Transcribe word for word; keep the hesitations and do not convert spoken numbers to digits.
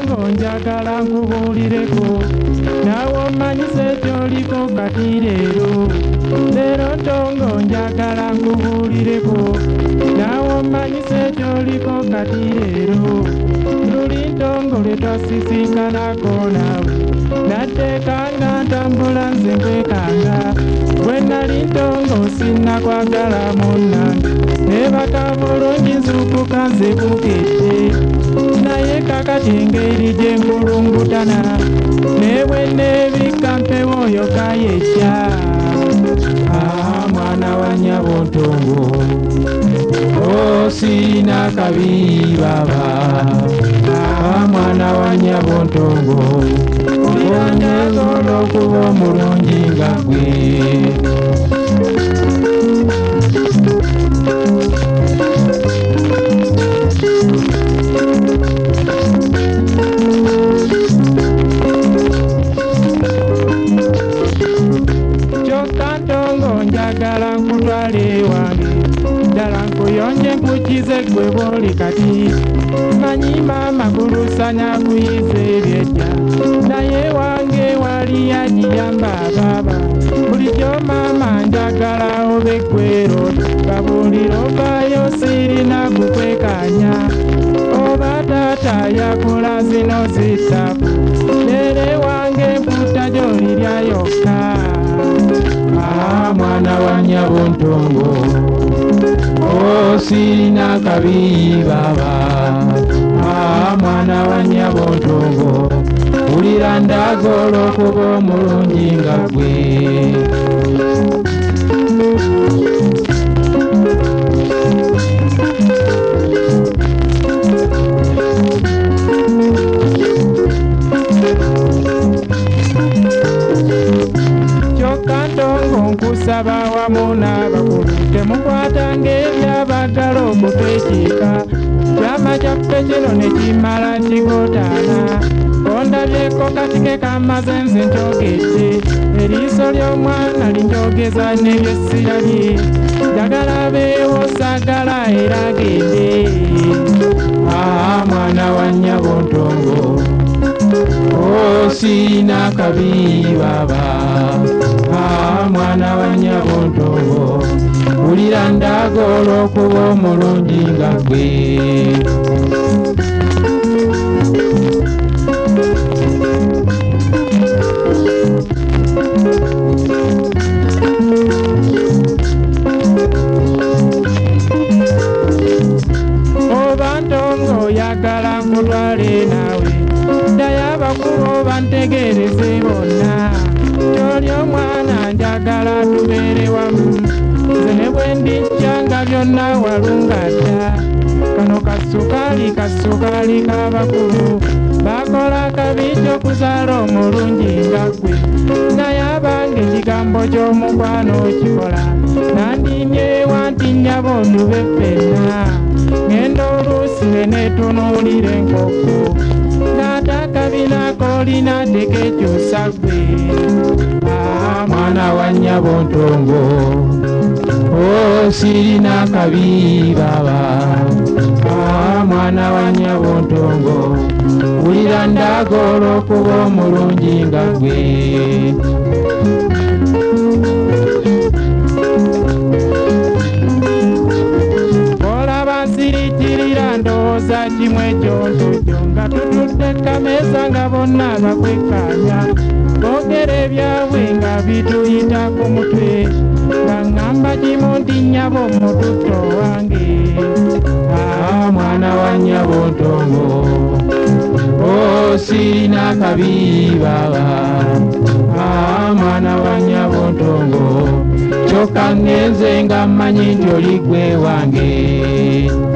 ntongo njagala nkubuulireko naawe omanyise ekyoliko kati leero leero ntongo njagala nkubuulireko naawe omanyise ekyoliko kati leero luli ntongo lwe twasisinkanako naawe natteekanga ntambula nze nkwekanga bwe nali ntongo sinnakwagala munnange neebaka bulungi nzuukuka nze kukedde naye kakati engeri gye nkulungutana ne bwe neebikka mpewo oyo kayejja ah mwana wa nnyabo ntongo oh sirina kabi baba ah mwana wa nnyabo ntongo onyazola okuba omulungi nga gwe njagala nkutwale wange ddala nkuyonje nkukize gwe bwoli kati manyi maama kulusanya kuyiza ebyejja naye wange wali agiyamba baba bulijjo maama njagala obe gwero babuulira ovaayo sirina kukwekanya oba taata yakola zino zitabu lere wange mputa gyolirya yokka ah mwana wa nnyabo ntongo oh sirina kabi baba ah mwana wa nnyabo ntongo wulira ndagala okuba omulungi nga gwe nkusaba wamu n'abakulu temukwatanga ebyabagala okutwekiika kyama kyaffe kino ne kimala kigotaana ondabyeko katike kamaze nze njogedde eriiso ly'omwana linjogeza n'ebyessirabye njagala beewo saagala era agende ah mwana wa nnyabo ntongo oh sirina kabi baba ah mwana wa nnyabo ntongo wulira ndagala okuba omulungi nga gwe oba ntongo oyagala nkutwale naawe ddayo abakulu bantegereze bonna gy'oli omwana njagala tubeere wamu nze ne bwe ndijja nga byonna walunga dda kano kasukaali kasukaali k'abakulu bakola kabi ky'okuzaala omulungi nga gwe naye abange ekigambo ky'omukwano kikola nandimye wanti nnyabo ondube ffenna ngenda oluusi ne neetunuulira enkoko n'atakabinako olina tekekyusa gwe ah mwana wa nnyabo ntongo oh sirina kabi baba ah mwana wa nnyabo ntongo wulira ndagala okuba omulungi nga gwe olaba nsiriikirira ndowooza kimu ekyo ntujjo nga tutudde kameeza nga bonna bakwekkaanya boogera ebyabwe nga bituyita ku mutwe nga ŋŋamba kimu nti nnyabo mututto wange ah mwana wa nnyabo ntongo oh sirina kabi baba ah mwana wa nnyabo ntongo kyokka ngenze nga mmanyi nti oli gwe wange